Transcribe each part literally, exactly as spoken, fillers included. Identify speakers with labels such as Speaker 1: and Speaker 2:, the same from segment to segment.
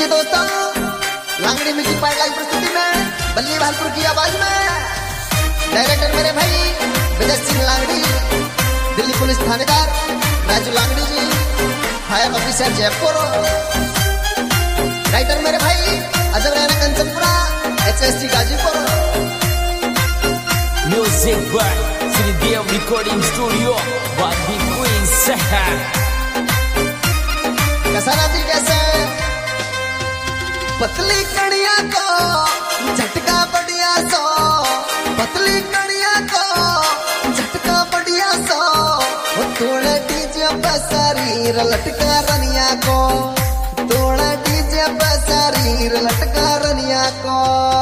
Speaker 1: जी दोस्तों, लांगड़ी music part live प्रस्तुति में बल्ली भालपुर की आवाज में डायरेक्टर मेरे भाई विजय सिंह लांगड़ी, दिल्ली पुलिस थानेदार Raju Langdi ji, fire officer Jaipur, writer मेरे भाई Ajab Raina Kanchanpura, H S C Ghazipur.
Speaker 2: Music by Shridev recording studio वादी क्वीन शहर।
Speaker 1: कसाना दिल कैसे पतली कड़िया को झटका बढ़िया सो, पतली कड़िया को झटका बढ़िया सो, तोड़ा डीजे पे शरीर लटका रनिया को, तोड़ा डीजे पे शरीर लटका रनिया को।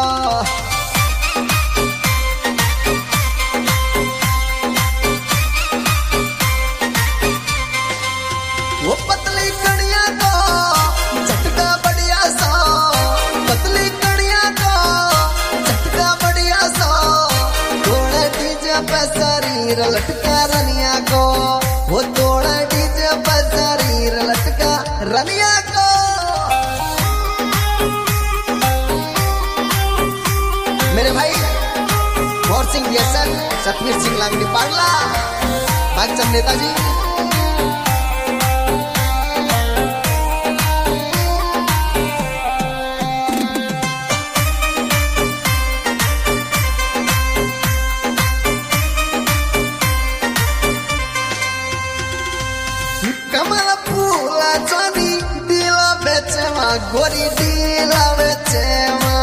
Speaker 1: वो पतली कड़िया को झटका बढ़िया सो, पतली कड़िया को झटका बढ़िया सो, तोड़ा डीजे पे शरीर लटका रनिया को, वो तोड़ा डीजे पे शरीर लटका रनिया को। मेरे भाई मोर सिंह बियसन, सतमीर सिंह लांगड़ी पाड़ला, भागचंद नेताजी। कमल फूला चोनी दिला बेचवा, गोरी दिला बेचवा,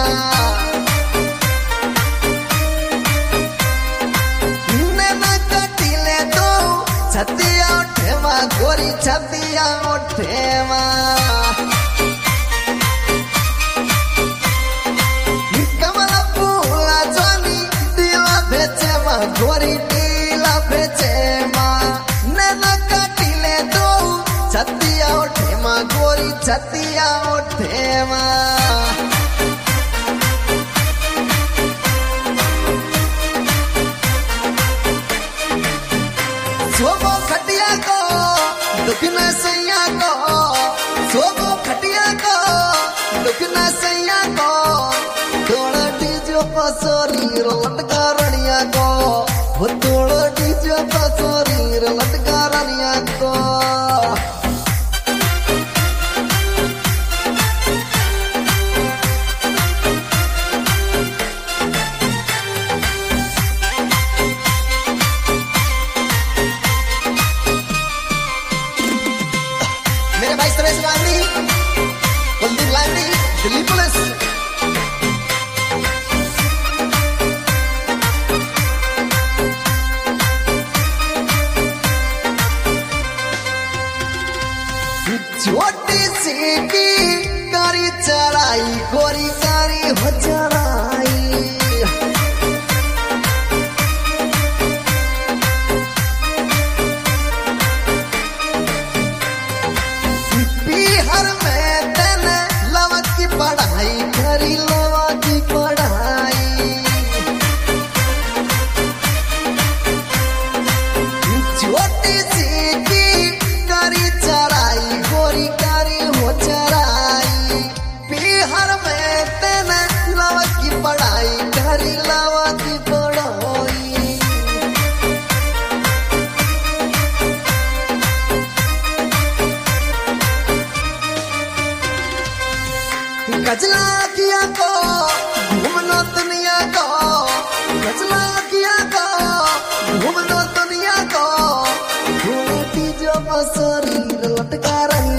Speaker 1: नैना कटीले दो छतिया उठेवा, गोरी छतिया उठेवा। कमल फूला चोनी दिला बेचवा, गोरी दिला बेचवा, नैना कटीले दो छतिया उठेवा, गोरी छतिया उठेवा। सोबो खटिया को दुखना सैया को, सोबो खटिया को दुखना सैया को, तोड़ा डीजे पर शरीर लटका रनिया को, वो तोड़ा डीजे पर शरीर लटका रनिया को। मेरे भाई सुरेश लांगड़ी, कुलदीप लांगड़ी, दिल्ली पुलिस। छोटी सी की कारी चराई, गोरी कारी हो चराई, बिहार में तेने लवा की पढ़ाई करी, लवा की पढ़ाई। छोटी सी की करी चराई, गोरी करी हो चराई, बिहार में तेने लवा की पढ़ाई करी, लवा की पढ़ाई। गजला किया को घूमना दुनिया को, गजला किया को घूमना दुनिया को, डीजे पर शरीर लटका रही